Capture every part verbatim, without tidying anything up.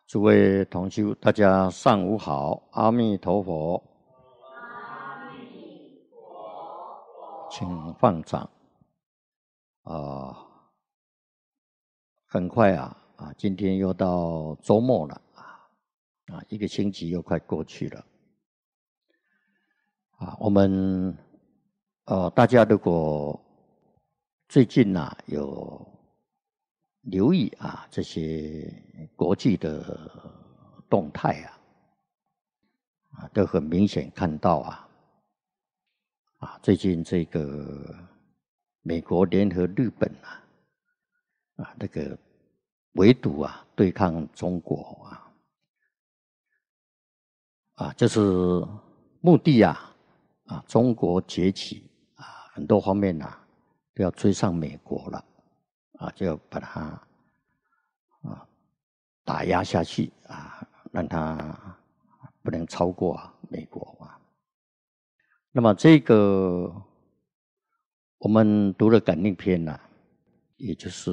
诸位同修，大家上午好，阿弥陀佛。 阿弥陀佛。 请放掌。啊、呃，很快啊啊，今天又到周末了啊啊，一个星期又快过去了。啊，我们呃，大家如果最近呐、啊、有留意啊这些国际的动态啊，啊，都很明显看到啊，啊，最近这个美国联合日本啊，啊，那个围堵啊，对抗中国啊，啊，就是目的啊，啊，中国崛起啊，很多方面啊都要追上美国了，啊，就要把它啊打压下去啊，让它不能超过啊美国啊。那么这个我们读了感应篇呢、啊，也就是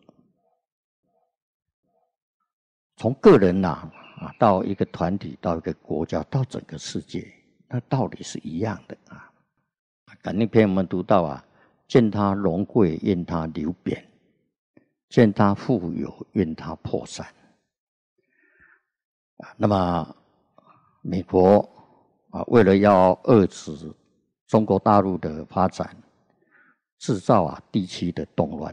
从个人呐 啊, 啊到一个团体，到一个国家，到整个世界，那道理是一样的啊。感应篇我们读到啊，见他荣贵，愿他流贬；见他富有，愿他破产。啊，那么美国啊，为了要遏制中国大陆的发展，制造啊地区的动乱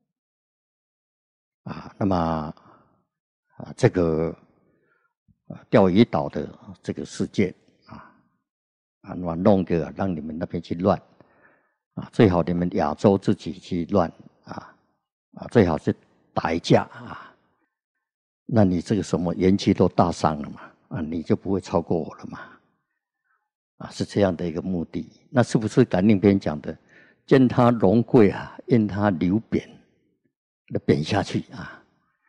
啊，那么啊这个啊钓鱼岛的这个事件啊啊，那么弄个让你们那边去乱啊，最好你们亚洲自己去乱啊啊，最好是打一架啊，那你这个什么元气都大伤了嘛啊，你就不会超过我了嘛啊，是这样的一个目的。那是不是感应篇讲的？见他荣贵啊，愿他流贬，那贬下去啊；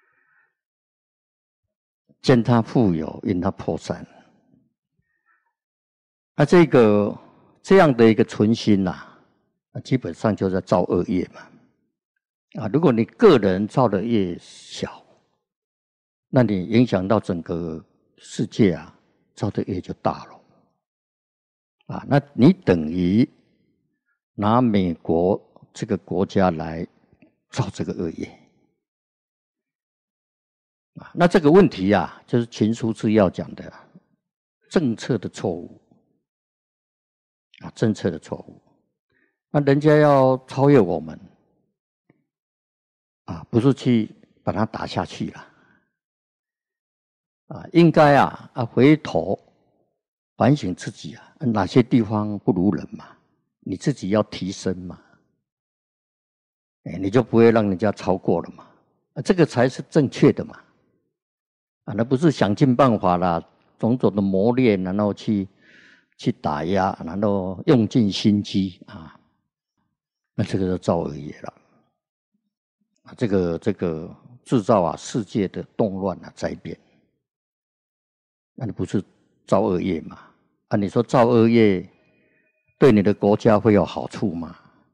见他富有，愿他破产。那这个这样的一个存心呐、啊，基本上就在造恶业嘛。啊，如果你个人造的业小，那你影响到整个世界啊，造的业就大了。啊，那你等于拿美国这个国家来造这个恶业啊，那这个问题啊，就是秦书治要讲的政策的错误啊，政策的错误。那人家要超越我们啊，不是去把它打下去了啊，应该啊啊回头反省自己啊，哪些地方不如人嘛，你自己要提升嘛。你就不会让人家超过了嘛，啊，这个才是正确的嘛，啊，那不是想尽办法啦，种种的磨练，然后去去打压，然后用尽心机啊，那这个就造恶业了，啊，这个这个制造啊世界的动乱啊灾变，那你不是造恶业嘛？啊，你说造恶业对你的国家会有好处吗？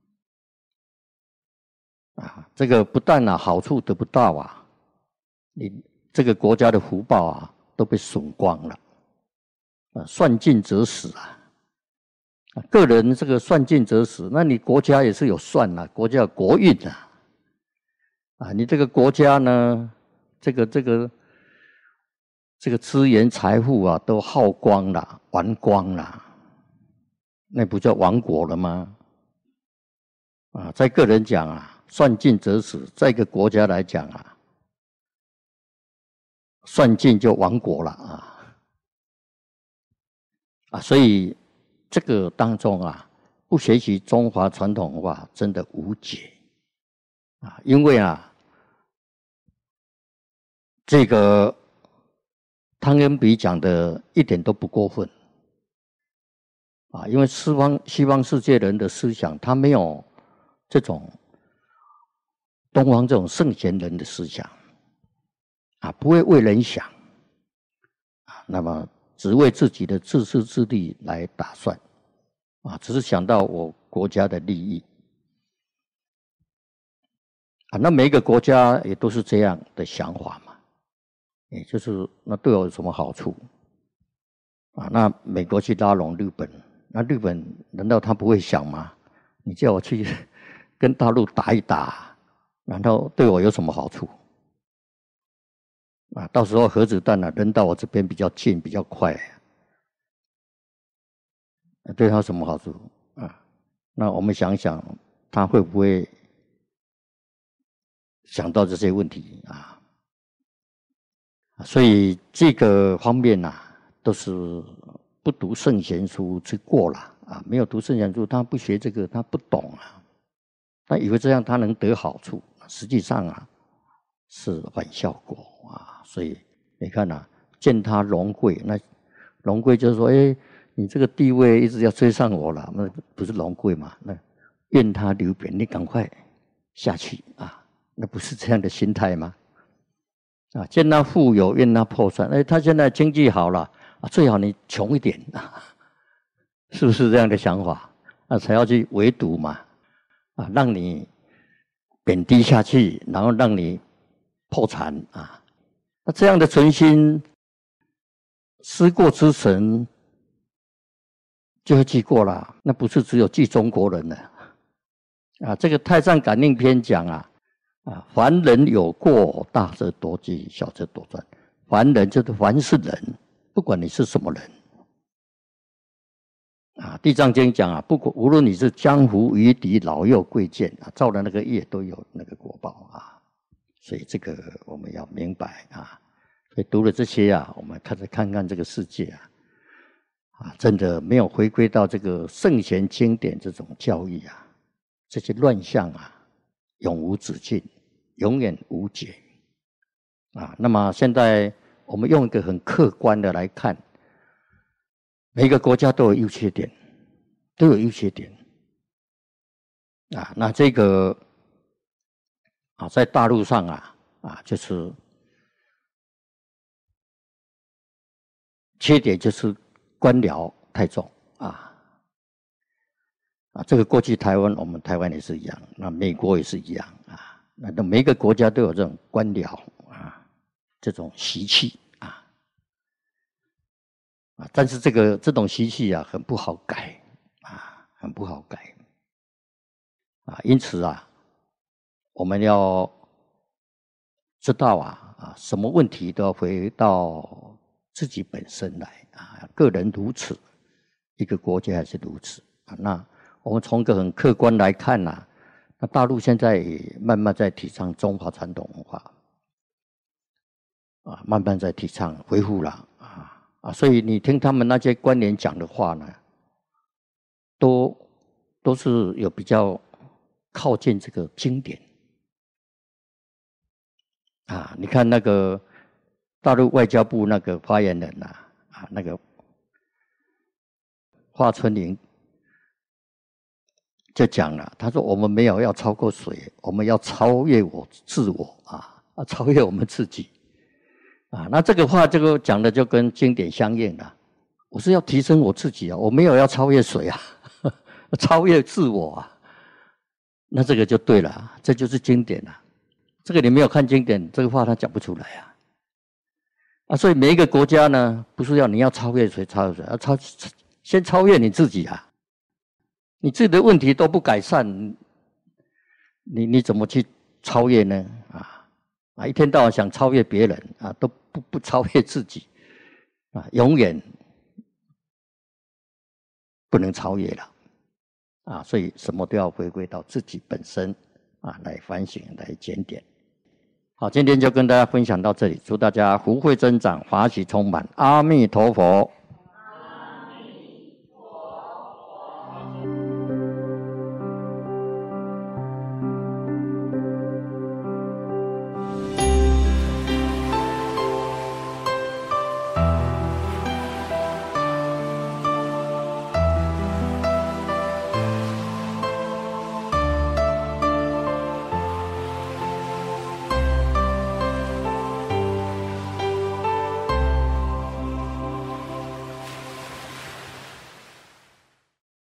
啊，这个不但啊好处得不到啊，你这个国家的福报啊都被损光了，啊，算尽则死啊，啊，个人这个算尽则死，那你国家也是有算啊，国家有国运啊，啊，你这个国家呢，这个这个这个资源财富啊都耗光了，玩光了，那不叫亡国了吗？啊，在个人讲啊。算尽则死，在一个国家来讲啊，算尽就亡国了啊！啊，所以这个当中啊，不学习中华传统文化真的无解啊！因为啊，这个汤恩比讲的一点都不过分啊！因为西方西方世界人的思想，他没有这种东方这种圣贤人的思想啊，不会为人想啊，那么只为自己的自私自利来打算啊，只是想到我国家的利益啊，那每一个国家也都是这样的想法嘛， 也就是那对我有什么好处啊？那美国去拉拢日本，那日本难道他不会想吗？你叫我去跟大陆打一打，然后对我有什么好处？啊，到时候核子弹啊扔到我这边比较近，比较快，对他有什么好处啊？那我们想想，他会不会想到这些问题啊？所以这个方面呐、啊，都是不读圣贤书之过啦啊！没有读圣贤书，他不学这个，他不懂啊，他以为这样他能得好处，实际上啊是反效果啊！所以你看啊，见他荣贵，那荣贵就是说，哎，你这个地位一直要追上我了，那不是荣贵嘛？那愿他流贬，你赶快下去啊！那不是这样的心态吗？啊，见他富有，愿他破产。哎，他现在经济好了啊，最好你穷一点啊，是不是这样的想法？啊，才要去围堵嘛，啊，让你贬低下去，然后让你破产啊。那这样的存心，思过之神就会记过了。那不是只有记中国人的啊。这个《太上感应篇》讲啊。啊，凡人有过，大则多记，小则多传。凡人就是凡是人，不管你是什么人。啊，《地藏经》讲啊，不管无论你是江湖夷狄、老幼贵贱啊，造的那个业都有那个果报啊。所以这个我们要明白啊。所以读了这些啊，我们开始看看这个世界啊，啊，真的没有回归到这个圣贤经典这种教义啊，这些乱象啊，永无止境。永远无解啊！那么现在我们用一个很客观的来看，每个国家都有优缺点，都有优缺点啊。那这个啊，在大陆上啊啊，就是缺点就是官僚太重啊啊。这个过去台湾，我们台湾也是一样，那美国也是一样啊。那每一个国家都有这种官僚啊，这种习气啊，啊，但是这个这种习气啊，很不好改啊，很不好改啊。因此啊，我们要知道啊啊，什么问题都要回到自己本身来啊。个人如此，一个国家还是如此啊。那我们从一个很客观来看呐、啊。那大陆现在也慢慢在提倡中华传统文化，啊，慢慢在提倡恢复了啊啊，所以你听他们那些官员讲的话呢，都都是有比较靠近这个经典啊。你看那个大陆外交部那个发言人呐，啊，那个华春莹。就讲了，他说我们没有要超过谁，我们要超越我自我啊，啊，超越我们自己啊。那这个话这个讲的就跟经典相应了。我是要提升我自己啊，我没有要超越谁啊，超越自我啊。那这个就对了，这就是经典了。这个你没有看经典，这个话他讲不出来啊。啊，所以每一个国家呢，不是要你要超越谁，超越谁，要超先超越你自己啊。你自己的问题都不改善，你你怎么去超越呢？啊啊，一天到晚想超越别人啊，都不不超越自己啊，永远不能超越了啊！所以什么都要回归到自己本身啊，来反省，来检点。好，今天就跟大家分享到这里，祝大家福慧增长，法喜充满，阿弥陀佛。